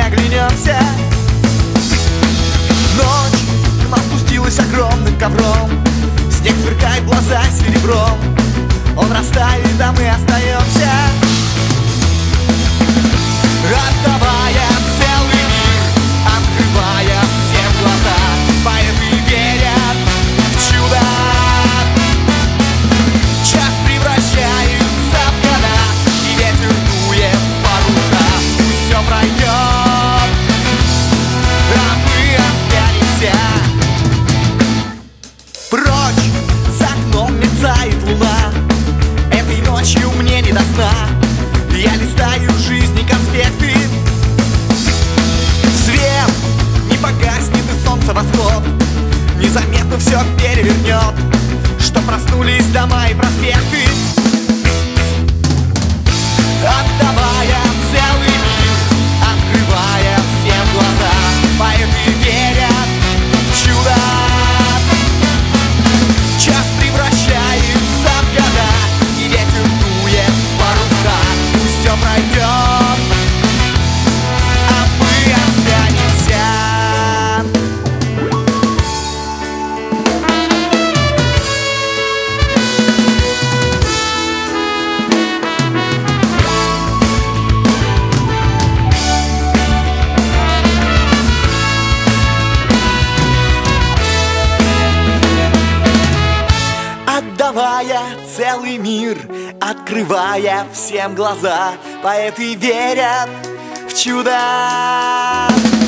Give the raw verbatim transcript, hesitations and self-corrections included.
оглянемся. Ночь к нам спустилась огромным ковром, снег сверкает в глаза серебром. Он растает, а мы остаемся, отдавая целый мир, открывая всем глаза. Поэты верят в чудо, час превращается в года, и ветер дует паруса. Пусть все пройдет, а мы останемся. Прочь, за окном мерцает луна, этой ночью мне не до сна. Я листаю жизни конспекты, свет не погаснет и солнце восход незаметно все перевернет, что проснулись дома и проспекты, отдавая целый мир, открывая всем глаза. Поэты верят в чудо, час превращается в года, и ветер дует паруса. Пусть все пройдет, а мы останемся. Отдавая целый мир, открывая всем глаза. Поэты верят в чудо.